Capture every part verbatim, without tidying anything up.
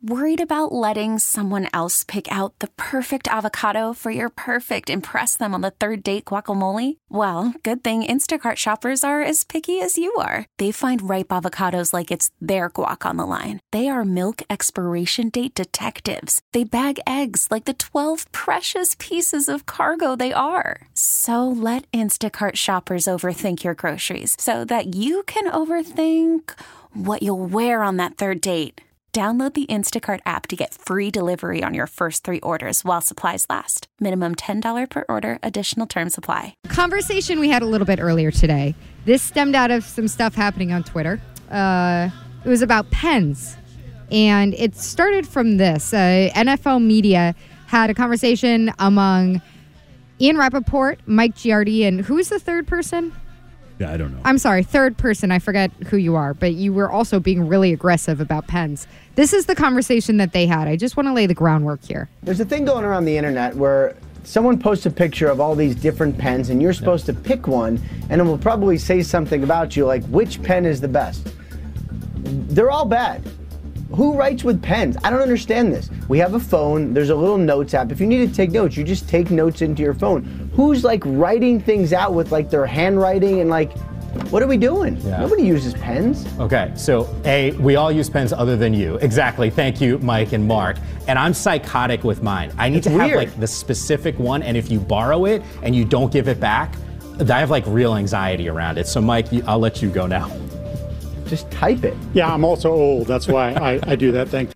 Worried about letting someone else pick out the perfect avocado for your perfect impress them on the third date guacamole? Well, good thing Instacart shoppers are as picky as you are. They find ripe avocados like it's their guac on the line. They are milk expiration date detectives. They bag eggs like the twelve precious pieces of cargo they are. So let Instacart shoppers overthink your groceries so that you can overthink what you'll wear on that third date. Download the Instacart app to get free delivery on your first three orders while supplies last. Minimum ten dollars per order. Additional terms apply. Conversation we had a little bit earlier today. This stemmed out of some stuff happening on Twitter. Uh, it was about pens. And it started from this. Uh, N F L Media had a conversation among Ian Rappaport, Mike Giardi, and who's the third person? Yeah, I don't know. I'm sorry, third person. I forget who you are, but you were also being really aggressive about pens. This is the conversation that they had. I just want to lay the groundwork here. There's a thing going around the internet where someone posts a picture of all these different pens and you're supposed yeah. to pick one, and it will probably say something about you, like which pen is the best. They're all bad. Who writes with pens? I don't understand this. We have a phone. There's a little notes app. If you need to take notes, you just take notes into your phone. Who's like writing things out with like their handwriting and like, what are we doing? Yeah. Nobody uses pens. Okay, so A, we all use pens other than you. Exactly. Thank you, Mike and Mark. And I'm psychotic with mine. I need it's to have weird. like the specific one, and if you borrow it and you don't give it back, I have like real anxiety around it. So Mike, I'll let you go now. Just type it. Yeah, I'm also old. That's why I, I do that thing.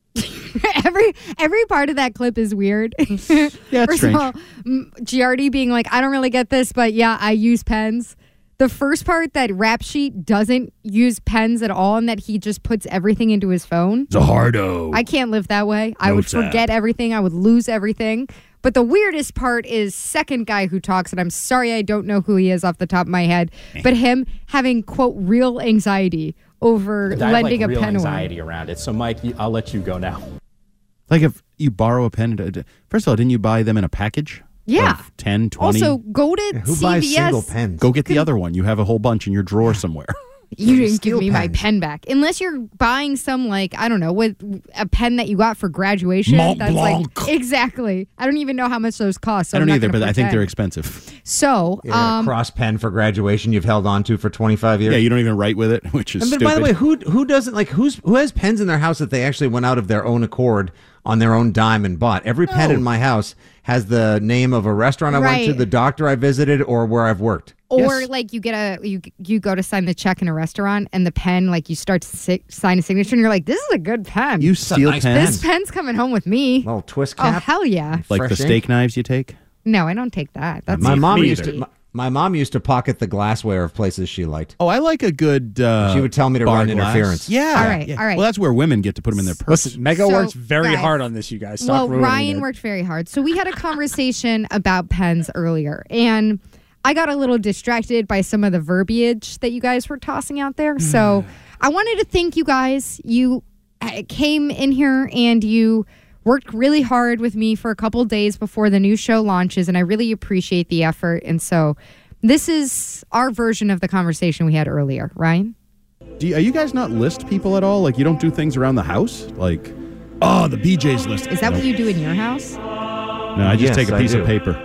every every part of that clip is weird. Yeah, it's First strange. of all, Giardi being like, I don't really get this, but yeah, I use pens. The first part that Rap Sheet doesn't use pens at all and that he just puts everything into his phone. It's a hardo. I can't live that way. I would Notes app. forget everything. I would lose everything. But the weirdest part is second guy who talks, and I'm sorry I don't know who he is off the top of my head, but him having, quote, real anxiety over I have, lending like, a real pen anxiety away. around it. So Mike, I'll let you go now. Like if you borrow a pen, first of all, didn't you buy them in a package? Yeah. Of ten, twenty? Also, go to Yeah, who C V S. buys single pens? Go get the other one. You have a whole bunch in your drawer somewhere. You didn't give Steel me my pens. pen back. Unless you're buying some, like, I don't know, with a pen that you got for graduation. Mont that's Blanc. like, exactly. I don't even know how much those cost. So I I'm don't not either, gonna but I think pretend. they're expensive. So, Yeah, um, cross pen for graduation you've held on to for twenty-five years. Yeah, you don't even write with it, which is And then, stupid. by the way, who who doesn't like who's who has pens in their house that they actually went out of their own accord on their own dime and bought? Every pen No. in my house has the name of a restaurant I went to, Right. the doctor I visited, or where I've worked. or Yes. like you get a you you go to sign the check in a restaurant and the pen, like you start to si- sign a signature and you're like, this is a good pen. you steal nice pens? this pen's coming home with me. Little twist Oh cap. hell yeah! Like the fresh ink? steak knives you take? No, I don't take that. That's my mom me used either. to. My, my mom used to pocket the glassware of places she liked. Oh, I like a good uh, She would tell me to bar run glass. interference. Yeah. All right, yeah. all right. Well, that's where women get to put them in their purse. Listen, Mega So, works very guys, hard on this, you guys. Stop well, ruining Ryan it. worked very hard. So we had a conversation about pens earlier, and I got a little distracted by some of the verbiage that you guys were tossing out there. So I wanted to thank you guys. You uh, came in here and you worked really hard with me for a couple days before the new show launches, and I really appreciate the effort. And so this is our version of the conversation we had earlier. Ryan? Do you, are you guys not list people at all? Like, you don't do things around the house? Like, oh, the B J's list. Is that no. what you do in your house? No, I just Yes, take a I piece do. of paper.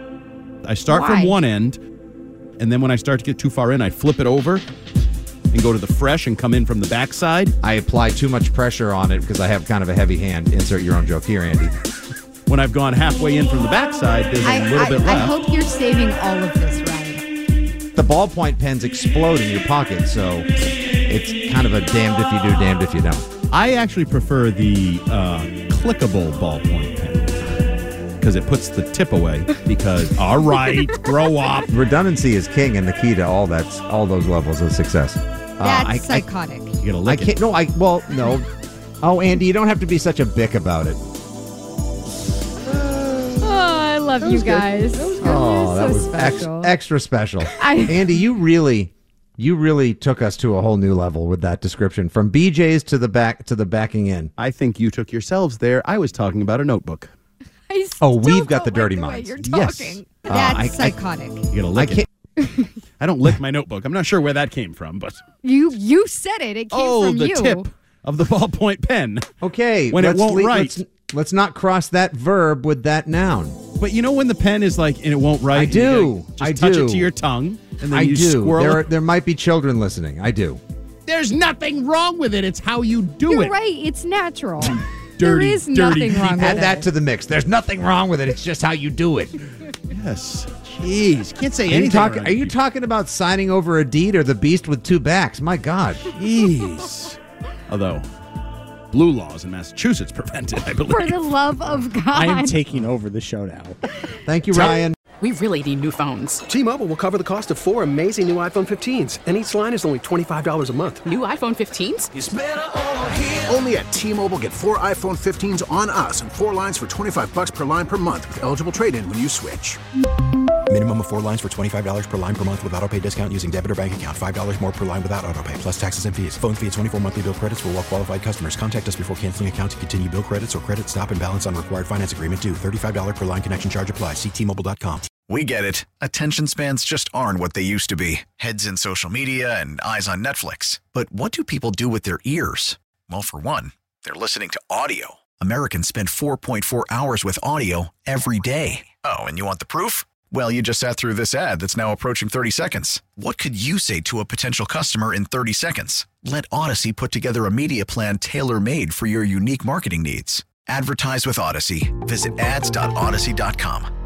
I start Why? from one end, and then when I start to get too far in, I flip it over and go to the fresh and come in from the backside. I apply too much pressure on it because I have kind of a heavy hand. Insert your own joke here, Andy. When I've gone halfway in from the backside, there's I, a little I, bit I left. hope you're saving all of this, Ryan. The ballpoint pens explode in your pocket, so it's kind of a damned if you do, damned if you don't. I actually prefer the uh, clickable ballpoint pen because it puts the tip away. Because, all right, grow up. Redundancy is king and the key to all that's all those levels of success. That's Uh, I, I, psychotic. You gotta I lick can't. it. No, I. Well, no. Oh, Andy, you don't have to be such a bick about it. Oh, I love you guys. Oh, that so was ex- special. extra special. I- Andy, you really, you really took us to a whole new level with that description, from B J's to the back to the backing in. I think you took yourselves there. I was talking about a notebook. I Oh, still we've got don't the dirty like the way minds. You're Yes. talking. Uh, That's I- I- psychotic. You gotta I lick can't. it. I don't lick my notebook. I'm not sure where that came from, but you you said it. It came oh, from the you. tip. of the ballpoint pen. Okay, When it let's won't le- write. Let's, let's not cross that verb with that noun. But you know when the pen is like, and it won't write? I and you do. gotta Just I touch do. it to your tongue, and then I you do. squirrel There, are, it. there might be children listening. I do. There's nothing wrong with it. It's how you do You're it. right. It's natural. there Dirty, is dirty nothing wrong people. Add with that it. to the mix. There's nothing wrong with it. It's just how you do it. Yes. Jeez. Can't say Are you, anything. talk, around are you people. talking about signing over a deed or the beast with two backs? My God. Jeez. Although, blue laws in Massachusetts prevent it, I believe. For the love of God. I am taking over the show now. Thank you, Ryan. We really need new phones. T-Mobile will cover the cost of four amazing new iPhone fifteens, and each line is only twenty-five dollars a month. New iPhone fifteens? Only at T-Mobile, get four iPhone fifteens on us and four lines for twenty-five bucks per line per month with eligible trade-in when you switch. Minimum of four lines for twenty-five dollars per line per month with autopay discount using debit or bank account. five dollars more per line without autopay, plus taxes and fees. Phone fee at twenty-four monthly bill credits for well qualified customers. Contact us before canceling account to continue bill credits or credit stop and balance on required finance agreement due. thirty-five dollars per line connection charge applies. See T Mobile dot com. We get it. Attention spans just aren't what they used to be. Heads in social media and eyes on Netflix. But what do people do with their ears? Well, for one, they're listening to audio. Americans spend four point four hours with audio every day. Oh, and you want the proof? Well, you just sat through this ad that's now approaching thirty seconds. What could you say to a potential customer in thirty seconds? Let Odyssey put together a media plan tailor-made for your unique marketing needs. Advertise with Odyssey. Visit ads dot odyssey dot com.